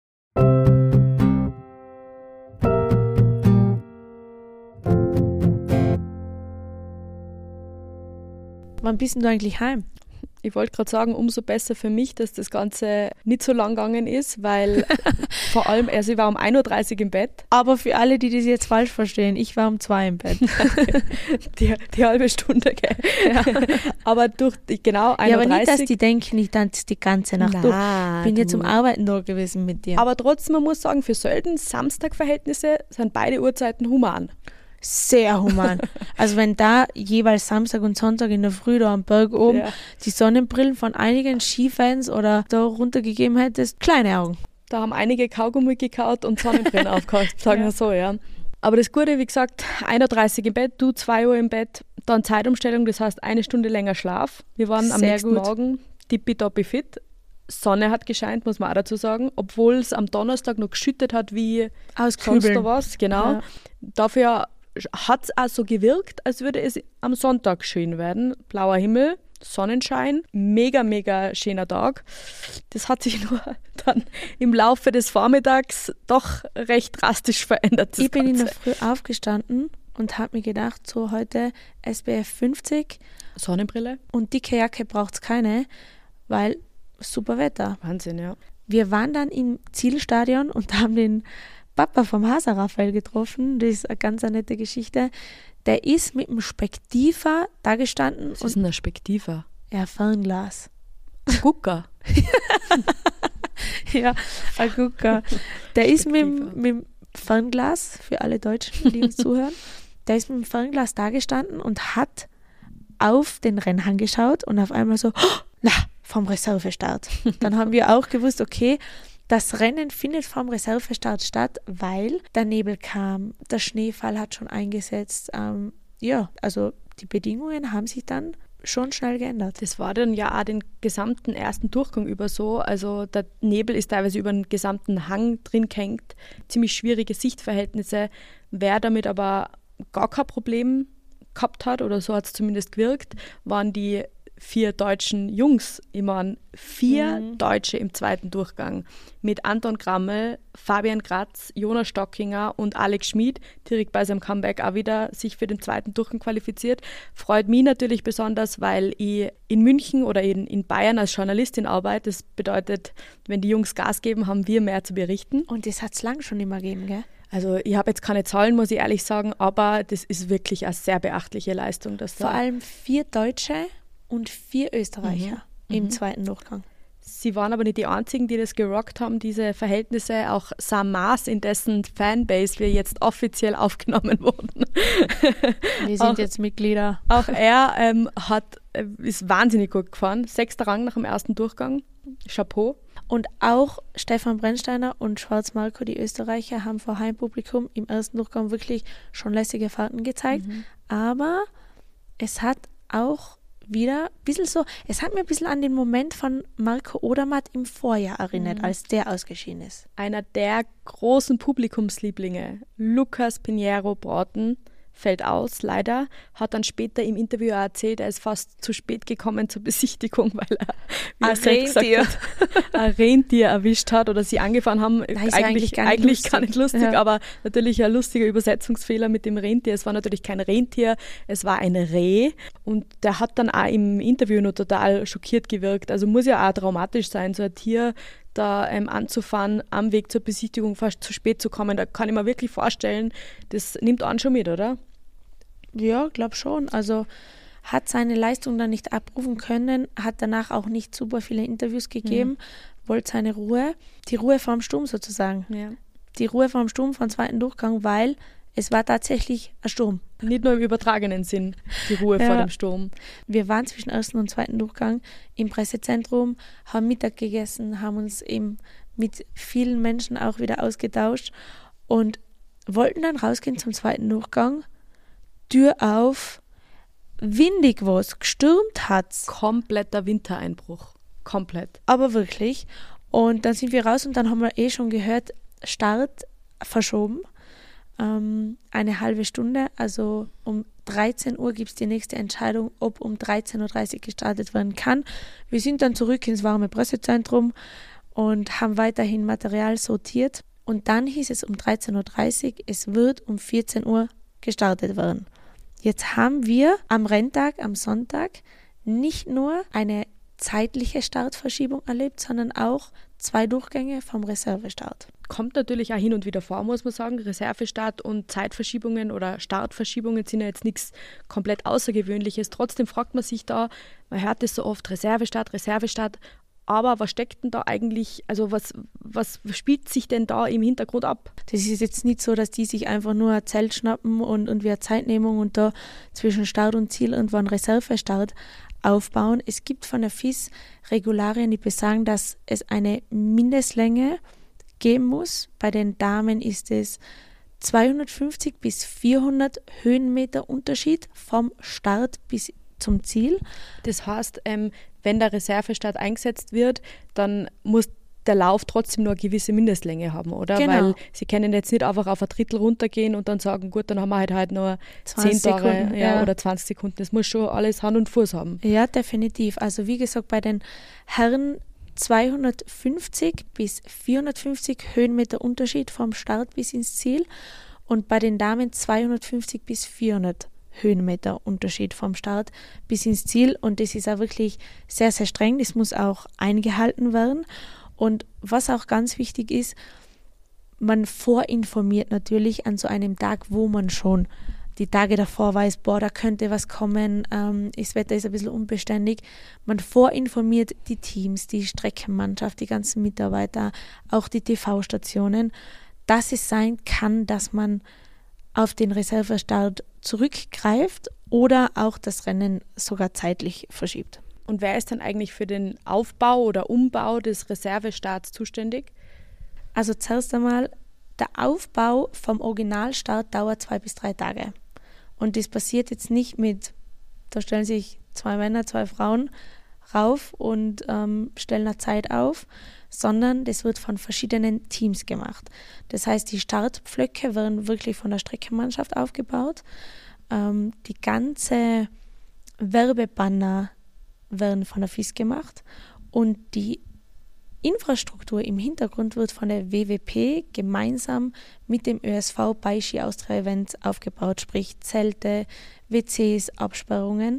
Wann bist denn du eigentlich heim? Ich wollte gerade sagen, umso besser für mich, dass das Ganze nicht so lang gegangen ist, weil vor allem, also ich war um ein Uhr dreißig im Bett. Aber für alle, die das jetzt falsch verstehen, ich war um zwei im Bett. Die, die halbe Stunde, gell? Ja. Aber durch die, genau ein Ja, Uhr aber nicht, dreißig. dass die denken, ich tanze die ganze Nacht durch. Ich bin ja zum Arbeiten da gewesen mit dir. Aber trotzdem, man muss sagen, für Sölden Samstagverhältnisse sind beide Uhrzeiten human. Sehr human. Also wenn da jeweils Samstag und Sonntag in der Früh da am Berg oben Ja. die Sonnenbrillen von einigen Skifans oder da runtergegeben hättest, kleine Augen. Da haben einige Kaugummi gekaut und Sonnenbrillen aufgekauft, sagen wir Ja. so, ja. Aber das Gute, wie gesagt, ein Uhr dreißig im Bett, du zwei Uhr im Bett, dann Zeitumstellung, das heißt eine Stunde länger Schlaf. Wir waren am Sehr nächsten gut. Morgen tippitoppi fit. Sonne hat gescheint, muss man auch dazu sagen, obwohl es am Donnerstag noch geschüttet hat wie Aus sonst Kübeln. da was. Genau. Ja. Dafür hat es auch so gewirkt, als würde es am Sonntag schön werden. Blauer Himmel, Sonnenschein, mega, mega schöner Tag. Das hat sich nur dann im Laufe des Vormittags doch recht drastisch verändert. das Ich bin in der Ganze. Früh aufgestanden und habe mir gedacht, so heute S P F fünfzig Sonnenbrille? und dicke Jacke braucht es keine, weil super Wetter. Wahnsinn, ja. Wir waren dann im Zielstadion und haben den Papa vom Hasa Raphael getroffen. Das ist eine ganz eine nette Geschichte. Der ist mit dem Spektiver da gestanden Das und ist ein Spektiver. ja, Fernglas. Gucker. Ja, ein Gucker. Der ist mit, dem- Spektiver. mit dem Fernglas, für alle Deutschen, die uns zuhören, der ist mit dem Fernglas da gestanden und hat auf den Rennhang geschaut und auf einmal so, "Oh, na, vom Reservestart." Dann haben wir auch gewusst, okay, das Rennen findet vom Reservestart statt, weil der Nebel kam, der Schneefall hat schon eingesetzt. Ähm, ja, also die Bedingungen haben sich dann schon schnell geändert. Das war dann ja auch den gesamten ersten Durchgang über so. Also der Nebel ist teilweise über den gesamten Hang drin gehängt. Ziemlich schwierige Sichtverhältnisse. Wer damit aber gar kein Problem gehabt hat, oder so hat es zumindest gewirkt, waren die vier deutschen Jungs. Ich meine, vier Mhm. Deutsche im zweiten Durchgang. Mit Anton Grammel, Fabian Kratz, Jonas Stockinger und Alex Schmid, direkt bei seinem Comeback auch wieder sich für den zweiten Durchgang qualifiziert. Freut mich natürlich besonders, weil ich in München oder in, in Bayern als Journalistin arbeite. Das bedeutet, wenn die Jungs Gas geben, haben wir mehr zu berichten. Und das hat es lang schon immer gegeben, gell? Also ich habe jetzt keine Zahlen, muss ich ehrlich sagen, aber das ist wirklich eine sehr beachtliche Leistung. Dass Vor da allem vier Deutsche und vier Österreicher Mhm. im Mhm. zweiten Durchgang. Sie waren aber nicht die einzigen, die das gerockt haben, diese Verhältnisse. Auch Sam Maas, in dessen Fanbase wir jetzt offiziell aufgenommen wurden. Wir sind Auch- jetzt Mitglieder. Auch er ähm, hat, äh, ist wahnsinnig gut gefahren. Sechster Rang nach dem ersten Durchgang. Chapeau. Und auch Stefan Brennsteiner und Schwarz Marco, die Österreicher, haben vor Heimpublikum im ersten Durchgang wirklich schon lässige Fahrten gezeigt. Aber es hat auch wieder ein bisschen so, es hat mir ein bisschen an den Moment von Marco Odermatt im Vorjahr erinnert, als der ausgeschieden ist. Einer der großen Publikumslieblinge, Lucas Pinheiro Broughton, fällt aus, leider. Hat dann später im Interview auch erzählt, er ist fast zu spät gekommen zur Besichtigung, weil er, wie ein Rentier. hat, ein Rentier erwischt hat oder sie angefahren haben. Nein, eigentlich eigentlich gar nicht eigentlich lustig. gar nicht lustig, Ja. aber natürlich ein lustiger Übersetzungsfehler mit dem Rentier. Es war natürlich kein Rentier, es war ein Reh und der hat dann auch im Interview noch total schockiert gewirkt. Also muss ja auch traumatisch sein, so ein Tier da ähm, anzufahren, am Weg zur Besichtigung fast zu spät zu kommen. Da kann ich mir wirklich vorstellen, das nimmt einen schon mit, oder? Ja, glaube schon. Also hat seine Leistung dann nicht abrufen können, hat danach auch nicht super viele Interviews gegeben, mhm. wollte seine Ruhe, die Ruhe vorm Sturm sozusagen. Ja. Die Ruhe vorm Sturm, vom zweiten Durchgang, weil es war tatsächlich ein Sturm. Nicht nur im übertragenen Sinn, die Ruhe ja. vor dem Sturm. Wir waren zwischen ersten und zweiten Durchgang im Pressezentrum, haben Mittag gegessen, haben uns eben mit vielen Menschen auch wieder ausgetauscht und wollten dann rausgehen zum zweiten Durchgang. Tür auf, windig war es, gestürmt hat's. Kompletter Wintereinbruch. Komplett. Aber wirklich. Und dann sind wir raus und dann haben wir eh schon gehört, Start verschoben. Ähm, eine halbe Stunde, also um dreizehn Uhr gibt es die nächste Entscheidung, ob um dreizehn Uhr dreißig gestartet werden kann. Wir sind dann zurück ins warme Pressezentrum und haben weiterhin Material sortiert. Und dann hieß es um dreizehn Uhr dreißig, es wird um vierzehn Uhr gestartet werden. Jetzt haben wir am Renntag, am Sonntag, nicht nur eine zeitliche Startverschiebung erlebt, sondern auch zwei Durchgänge vom Reservestart. Kommt natürlich auch hin und wieder vor, muss man sagen. Reservestart und Zeitverschiebungen oder Startverschiebungen sind ja jetzt nichts komplett Außergewöhnliches. Trotzdem fragt man sich da, man hört es so oft, Reservestart, Reservestart, aber was steckt denn da eigentlich, also was, was spielt sich denn da im Hintergrund ab? Das ist jetzt nicht so, dass die sich einfach nur ein Zelt schnappen und, und wir Zeitnehmung und da zwischen Start und Ziel irgendwo einen Reservestart aufbauen. Es gibt von der F I S Regularien, die besagen, dass es eine Mindestlänge geben muss. Bei den Damen ist es zweihundertfünfzig bis vierhundert Höhenmeter Unterschied vom Start bis zum Ziel. Das heißt, ähm, wenn der Reservestart eingesetzt wird, dann muss der Lauf trotzdem nur eine gewisse Mindestlänge haben, oder? Genau. Weil sie können jetzt nicht einfach auf ein Drittel runtergehen und dann sagen, gut, dann haben wir halt, halt nur zehn Tage Sekunden, ja, ja. oder zwanzig Sekunden. Das muss schon alles Hand und Fuß haben. Ja, definitiv. Also wie gesagt, bei den Herren zweihundertfünfzig bis vierhundertfünfzig Höhenmeter Unterschied vom Start bis ins Ziel und bei den Damen zweihundertfünfzig bis vierhundert Höhenmeter Unterschied vom Start bis ins Ziel und das ist auch wirklich sehr, sehr streng. Das muss auch eingehalten werden und was auch ganz wichtig ist, man vorinformiert natürlich an so einem Tag, wo man schon die Tage davor weiß, boah, da könnte was kommen, ähm, das Wetter ist ein bisschen unbeständig. Man vorinformiert die Teams, die Streckenmannschaft, die ganzen Mitarbeiter, auch die T V-Stationen, dass es sein kann, dass man auf den Reservestart zurückgreift oder auch das Rennen sogar zeitlich verschiebt. Und wer ist dann eigentlich für den Aufbau oder Umbau des Reservestarts zuständig? Also zuerst einmal, der Aufbau vom Originalstart dauert zwei bis drei Tage. Und das passiert jetzt nicht mit, da stellen sich zwei Männer, zwei Frauen rauf und ähm, stellen eine Zeit auf, sondern das wird von verschiedenen Teams gemacht. Das heißt, die Startpflöcke werden wirklich von der Streckenmannschaft aufgebaut. Ähm, die ganze Werbebanner werden von der F I S gemacht und die Infrastruktur im Hintergrund wird von der W W P gemeinsam mit dem Ö S V bei Ski Austria Event aufgebaut, sprich Zelte, W Cs, Absperrungen.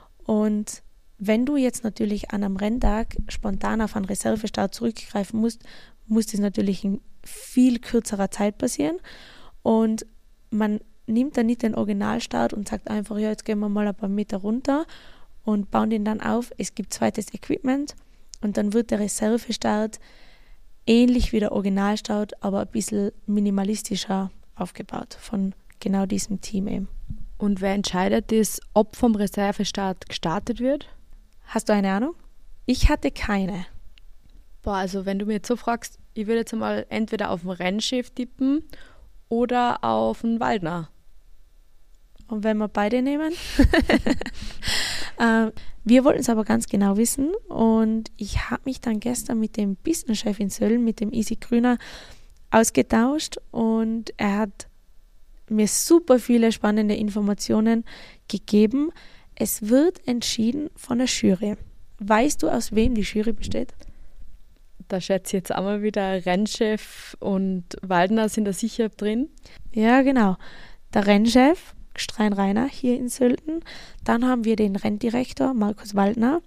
Und wenn du jetzt natürlich an einem Renntag spontan auf einen Reservestart zurückgreifen musst, muss das natürlich in viel kürzerer Zeit passieren. Und man nimmt dann nicht den Originalstart und sagt einfach, ja, jetzt gehen wir mal ein paar Meter runter und bauen den dann auf. Es gibt zweites Equipment. Und dann wird der Reservestart ähnlich wie der Originalstart, aber ein bisschen minimalistischer aufgebaut von genau diesem Team eben. Und wer entscheidet das, ob vom Reservestart gestartet wird? Hast du eine Ahnung? Ich hatte keine. Boah, also wenn du mir jetzt so fragst, ich würde jetzt einmal entweder auf den Rennchef tippen oder auf den Waldner. Und wenn wir beide nehmen? äh, wir wollten es aber ganz genau wissen und ich habe mich dann gestern mit dem Pistenchef in Sölden, mit dem Isi Grüner, ausgetauscht und er hat mir super viele spannende Informationen gegeben. Es wird entschieden von der Jury. Weißt du, aus wem die Jury besteht? Da schätze ich jetzt einmal wieder Rennchef und Waldner sind da sicher drin. Ja, genau. Der Rennchef, Gstrein Rainer, hier in Sölden. Dann haben wir den Renndirektor, Markus Waldner.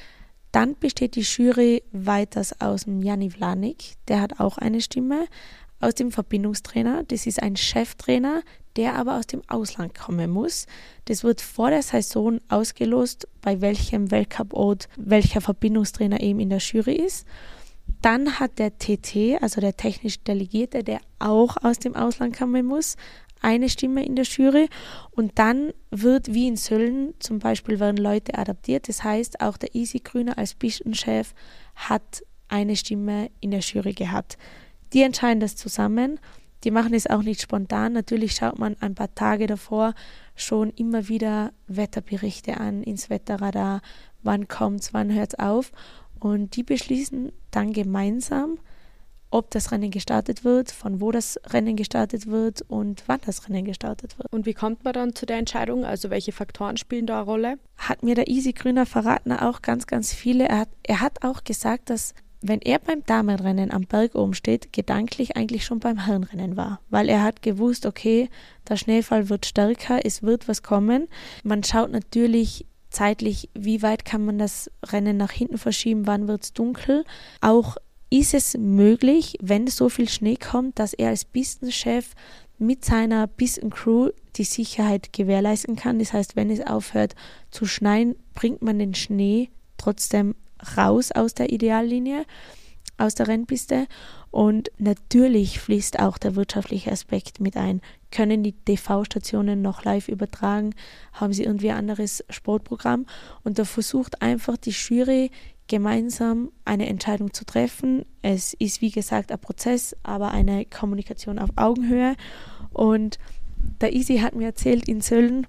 Dann besteht die Jury weiters aus dem Janni Vlanik, der hat auch eine Stimme. Aus dem Verbindungstrainer, das ist ein Cheftrainer, der aber aus dem Ausland kommen muss. Das wird vor der Saison ausgelost, bei welchem Weltcup-Ort welcher Verbindungstrainer eben in der Jury ist. Dann hat der T T, also der technische Delegierte, der auch aus dem Ausland kommen muss, eine Stimme in der Jury. Und dann wird, wie in Sölden, zum Beispiel werden Leute adaptiert. Das heißt, auch der Easy Grüner als Pistenchef hat eine Stimme in der Jury gehabt. Die entscheiden das zusammen. Die machen es auch nicht spontan. Natürlich schaut man ein paar Tage davor schon immer wieder Wetterberichte an, ins Wetterradar. Wann kommt's, wann hört's auf? Und die beschließen dann gemeinsam, ob das Rennen gestartet wird, von wo das Rennen gestartet wird und wann das Rennen gestartet wird. Und wie kommt man dann zu der Entscheidung? Also welche Faktoren spielen da eine Rolle? Hat mir der Easy Grüner verraten auch ganz, ganz viele. Er hat, er hat auch gesagt, dass wenn er beim Damenrennen am Berg oben steht, gedanklich eigentlich schon beim Herrenrennen war. Weil er hat gewusst, okay, der Schneefall wird stärker, es wird was kommen. Man schaut natürlich zeitlich, wie weit kann man das Rennen nach hinten verschieben, wann wird es dunkel. Auch ist es möglich, wenn so viel Schnee kommt, dass er als Pistenchef mit seiner Pistencrew die Sicherheit gewährleisten kann. Das heißt, wenn es aufhört zu schneien, bringt man den Schnee trotzdem raus aus der Ideallinie, aus der Rennpiste. Und natürlich fließt auch der wirtschaftliche Aspekt mit ein. Können die T V-Stationen noch live übertragen? Haben sie irgendwie ein anderes Sportprogramm? Und da versucht einfach die Jury gemeinsam eine Entscheidung zu treffen. Es ist, wie gesagt, ein Prozess, aber eine Kommunikation auf Augenhöhe. Und der Easy hat mir erzählt, in Sölden,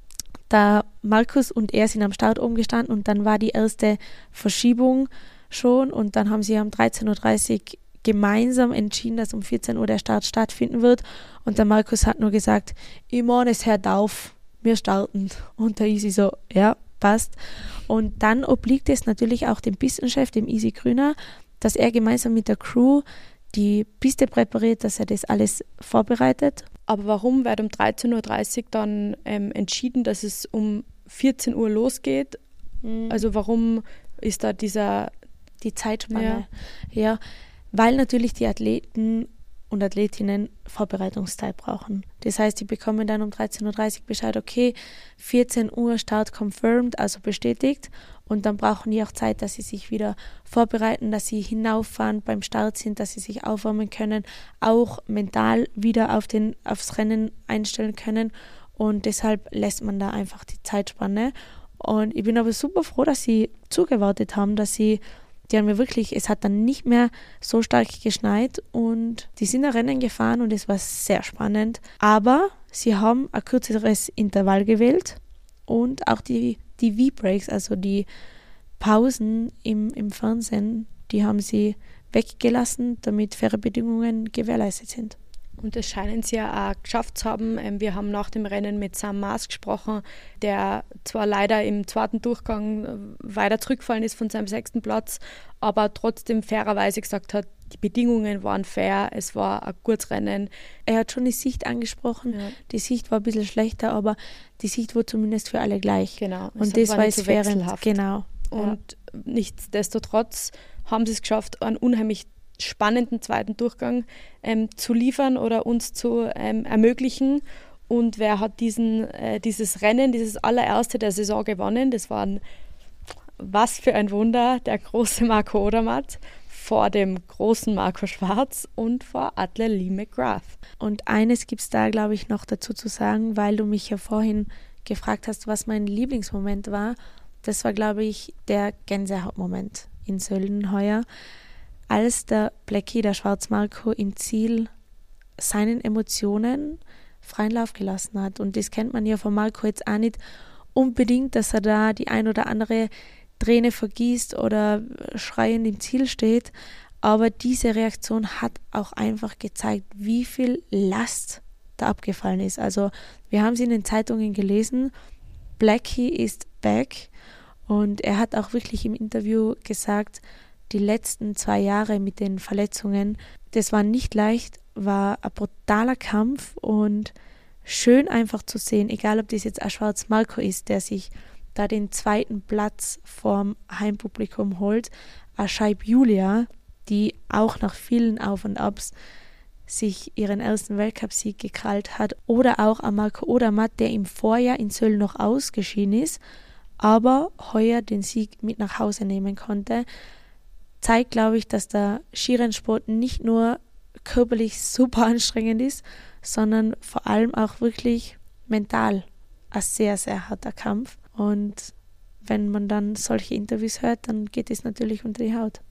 da Markus und er sind am Start oben gestanden und dann war die erste Verschiebung schon und dann haben sie um dreizehn Uhr dreißig gemeinsam entschieden, dass um vierzehn Uhr der Start stattfinden wird und der Markus hat nur gesagt, ich meine, es hört auf, wir starten. Und der Easy so, ja, passt. Und dann obliegt es natürlich auch dem Pistenchef, dem Easy Grüner, dass er gemeinsam mit der Crew die Piste präpariert, dass er das alles vorbereitet. Aber warum wird um dreizehn Uhr dreißig dann ähm, entschieden, dass es um vierzehn Uhr losgeht? Mhm. Also warum ist da dieser... Die Zeitspanne. Ja. ja, weil natürlich die Athleten und Athletinnen Vorbereitungszeit brauchen. Das heißt, die bekommen dann um dreizehn Uhr dreißig Bescheid, okay, vierzehn Uhr Start confirmed, also bestätigt. Und dann brauchen die auch Zeit, dass sie sich wieder vorbereiten, dass sie hinauffahren, beim Start sind, dass sie sich aufwärmen können, auch mental wieder auf den, aufs Rennen einstellen können. Und deshalb lässt man da einfach die Zeitspanne. Und ich bin aber super froh, dass sie zugewartet haben, dass sie, die haben mir wirklich, es hat dann nicht mehr so stark geschneit und die sind ein Rennen gefahren und es war sehr spannend. Aber sie haben ein kürzeres Intervall gewählt und auch die Die V-Breaks, also die Pausen im, im Fernsehen, die haben sie weggelassen, damit faire Bedingungen gewährleistet sind. Und das scheinen sie ja auch geschafft zu haben. Wir haben nach dem Rennen mit Sam Maas gesprochen, der zwar leider im zweiten Durchgang weiter zurückgefallen ist von seinem sechsten Platz, aber trotzdem fairerweise gesagt hat, die Bedingungen waren fair, es war ein gutes Rennen. Er hat schon die Sicht angesprochen, ja. Die Sicht war ein bisschen schlechter, aber die Sicht war zumindest für alle gleich. Genau. Und das war es fair. Genau. Und ja. Nichtsdestotrotz haben sie es geschafft, einen unheimlich spannenden zweiten Durchgang ähm, zu liefern oder uns zu ähm, ermöglichen. Und wer hat diesen, äh, dieses Rennen, dieses allererste der Saison gewonnen? Das war ein, was für ein Wunder, der große Marco Odermatt vor dem großen Marco Schwarz und vor Atle Lee McGrath. Und eines gibt es da, glaube ich, noch dazu zu sagen, weil du mich ja vorhin gefragt hast, was mein Lieblingsmoment war. Das war, glaube ich, der Gänsehautmoment in Sölden heuer, als der Blackie, der Schwarz-Marco, im Ziel seinen Emotionen freien Lauf gelassen hat. Und das kennt man ja von Marco jetzt auch nicht unbedingt, dass er da die ein oder andere Träne vergießt oder schreiend im Ziel steht. Aber diese Reaktion hat auch einfach gezeigt, wie viel Last da abgefallen ist. Also wir haben es in den Zeitungen gelesen, Blackie ist back, und er hat auch wirklich im Interview gesagt, die letzten zwei Jahre mit den Verletzungen, das war nicht leicht, war ein brutaler Kampf und schön einfach zu sehen, egal ob das jetzt ein Schwarzmarco ist, der sich da den zweiten Platz vorm Heimpublikum holt, eine Scheib Julia, die auch nach vielen Auf und Abs sich ihren ersten Weltcupsieg gekrallt hat, oder auch ein Marco Odermatt, der im Vorjahr in Sölden noch ausgeschieden ist, aber heuer den Sieg mit nach Hause nehmen konnte, zeigt, glaube ich, dass der Skirennsport nicht nur körperlich super anstrengend ist, sondern vor allem auch wirklich mental ein sehr, sehr harter Kampf. Und wenn man dann solche Interviews hört, dann geht es natürlich unter die Haut.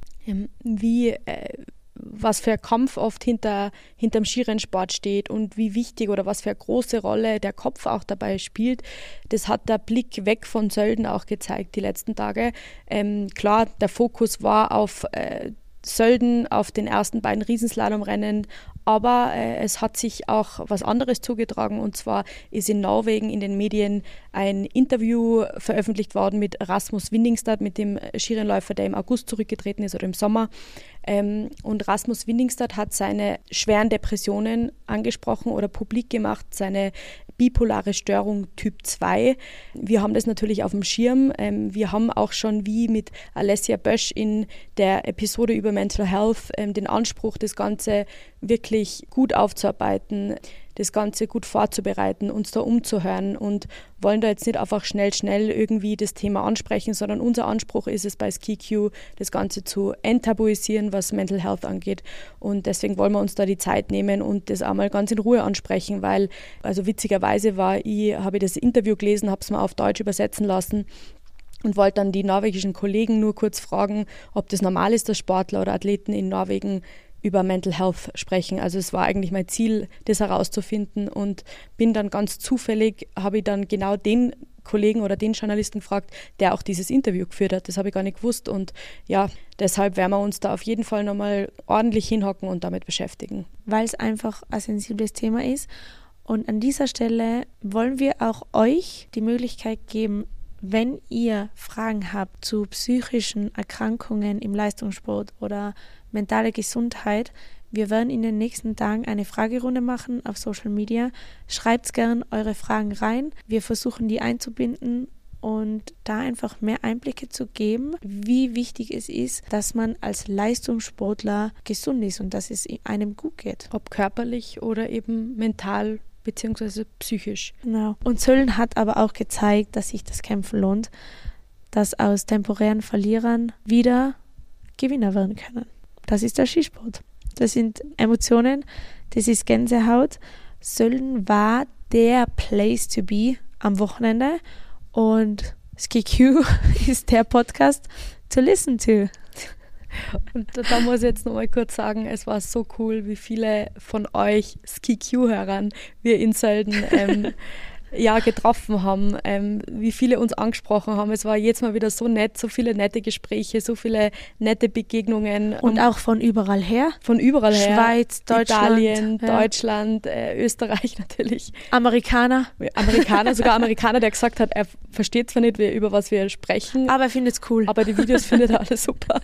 Wie, äh, was für ein Kampf oft hinter hinterm Skirennsport steht und wie wichtig oder was für eine große Rolle der Kopf auch dabei spielt, das hat der Blick weg von Sölden auch gezeigt die letzten Tage. Ähm, klar, der Fokus war auf äh, Sölden, auf den ersten beiden Riesenslalomrennen, aber äh, es hat sich auch was anderes zugetragen, und zwar ist in Norwegen in den Medien ein Interview veröffentlicht worden mit Rasmus Windingstad, mit dem Skirennläufer, der im August zurückgetreten ist oder im Sommer. Ähm, und Rasmus Windingstad hat seine schweren Depressionen angesprochen oder publik gemacht, seine bipolare Störung Typ zwei. Wir haben das natürlich auf dem Schirm. Ähm, wir haben auch schon wie mit Alessia Bösch in der Episode über Mental Health ähm, den Anspruch, das Ganze wirklich gut aufzuarbeiten, das Ganze gut vorzubereiten, uns da umzuhören und wollen da jetzt nicht einfach schnell, schnell irgendwie das Thema ansprechen, sondern unser Anspruch ist es bei SkiQ, das Ganze zu enttabuisieren, was Mental Health angeht. Und deswegen wollen wir uns da die Zeit nehmen und das einmal ganz in Ruhe ansprechen, weil, also witzigerweise war ich, habe ich das Interview gelesen, habe es mal auf Deutsch übersetzen lassen und wollte dann die norwegischen Kollegen nur kurz fragen, ob das normal ist, dass Sportler oder Athleten in Norwegen über Mental Health sprechen. Also es war eigentlich mein Ziel, das herauszufinden, und bin dann ganz zufällig, habe ich dann genau den Kollegen oder den Journalisten gefragt, der auch dieses Interview geführt hat. Das habe ich gar nicht gewusst, und ja, deshalb werden wir uns da auf jeden Fall nochmal ordentlich hinhocken und damit beschäftigen. Weil es einfach ein sensibles Thema ist, und an dieser Stelle wollen wir auch euch die Möglichkeit geben, wenn ihr Fragen habt zu psychischen Erkrankungen im Leistungssport oder mentale Gesundheit, wir werden in den nächsten Tagen eine Fragerunde machen auf Social Media. Schreibt gern eure Fragen rein. Wir versuchen, die einzubinden und da einfach mehr Einblicke zu geben, wie wichtig es ist, dass man als Leistungssportler gesund ist und dass es einem gut geht. Ob körperlich oder eben mental beziehungsweise psychisch. Genau. Und Sölden hat aber auch gezeigt, dass sich das Kämpfen lohnt, dass aus temporären Verlierern wieder Gewinner werden können. Das ist der Skisport. Das sind Emotionen, das ist Gänsehaut. Sölden war der Place to be am Wochenende, und SkiQ ist der Podcast to listen to. Und da muss ich jetzt noch mal kurz sagen, es war so cool, wie viele von euch SkiQ-Hörern wir in Sölden ähm, ja, getroffen haben, ähm, wie viele uns angesprochen haben. Es war jetzt mal wieder so nett, so viele nette Gespräche, so viele nette Begegnungen. Und, und auch von überall her. Von überall her. Schweiz, Deutschland. Italien, ja. Deutschland, äh, Österreich natürlich. Amerikaner. Amerikaner, sogar Amerikaner, der gesagt hat, er versteht zwar nicht, über was wir sprechen. Aber er findet es cool. Aber die Videos findet er alle super.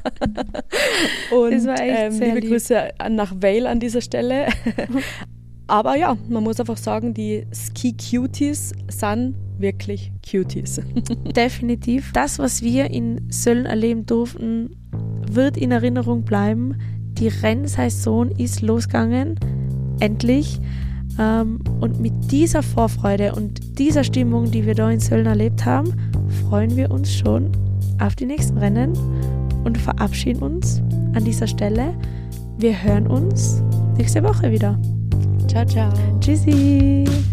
Und das war echt ähm, sehr liebe lieb. Grüße nach Vail an dieser Stelle. Aber ja, man muss einfach sagen, die Ski-Cuties sind wirklich Cuties. Definitiv. Das, was wir in Sölden erleben durften, wird in Erinnerung bleiben. Die Rennsaison ist losgegangen, endlich. Und mit dieser Vorfreude und dieser Stimmung, die wir da in Sölden erlebt haben, freuen wir uns schon auf die nächsten Rennen und verabschieden uns an dieser Stelle. Wir hören uns nächste Woche wieder. Ciao, ciao. Tschüssi.